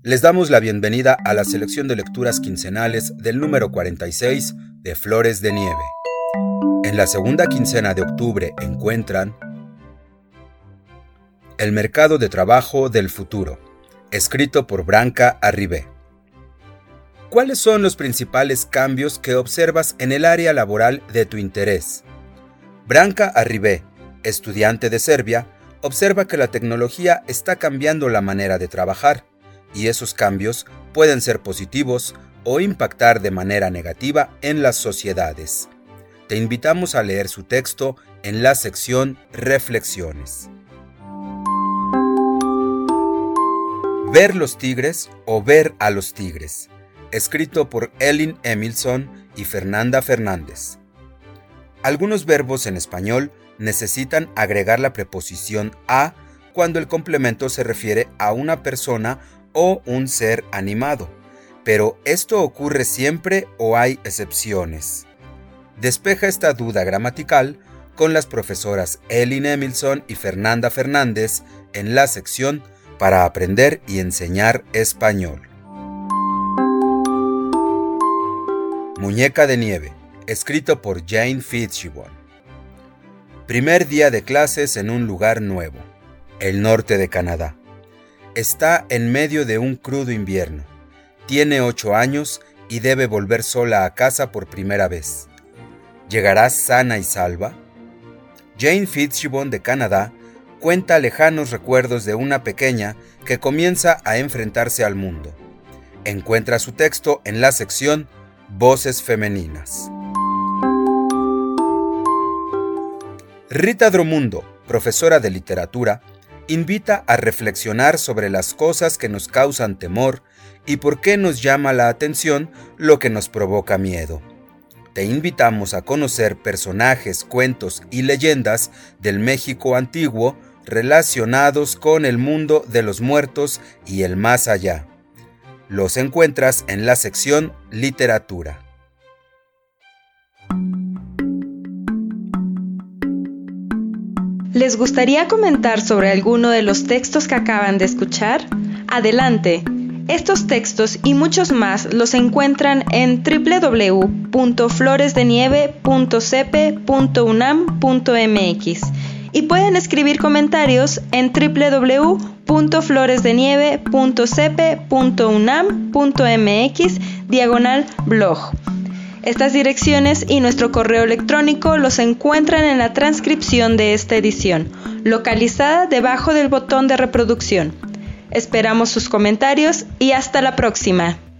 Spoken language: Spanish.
Les damos la bienvenida a la selección de lecturas quincenales del número 46 de Flores de Nieve. En la segunda quincena de octubre encuentran El mercado de trabajo del futuro, escrito por Branca Arribé. ¿Cuáles son los principales cambios que observas en el área laboral de tu interés? Branca Arribé, estudiante de Serbia, observa que la tecnología está cambiando la manera de trabajar, y esos cambios pueden ser positivos o impactar de manera negativa en las sociedades. Te invitamos a leer su texto en la sección Reflexiones. Ver los tigres o ver a los tigres, escrito por Ellen Emilson y Fernanda Fernández. Algunos verbos en español necesitan agregar la preposición a cuando el complemento se refiere a una persona o un ser animado, pero ¿esto ocurre siempre o hay excepciones? Despeja esta duda gramatical con las profesoras Ellen Emilson y Fernanda Fernández en la sección Para aprender y enseñar español. Muñeca de nieve, escrito por Jane Fitzgibbon. Primer día de clases en un lugar nuevo, el norte de Canadá. Está en medio de un crudo invierno. Tiene 8 años y debe volver sola a casa por primera vez. ¿Llegará sana y salva? Jane Fitzgibbon de Canadá cuenta lejanos recuerdos de una pequeña que comienza a enfrentarse al mundo. Encuentra su texto en la sección Voces femeninas. Rita Dromundo, profesora de literatura, invita a reflexionar sobre las cosas que nos causan temor y por qué nos llama la atención lo que nos provoca miedo. Te invitamos a conocer personajes, cuentos y leyendas del México antiguo relacionados con el mundo de los muertos y el más allá. Los encuentras en la sección Literatura. ¿Les gustaría comentar sobre alguno de los textos que acaban de escuchar? Adelante. Estos textos y muchos más los encuentran en www.floresdenieve.cepe.unam.mx y pueden escribir comentarios en www.floresdenieve.cepe.unam.mx/blog. Estas direcciones y nuestro correo electrónico los encuentran en la transcripción de esta edición, localizada debajo del botón de reproducción. Esperamos sus comentarios y hasta la próxima.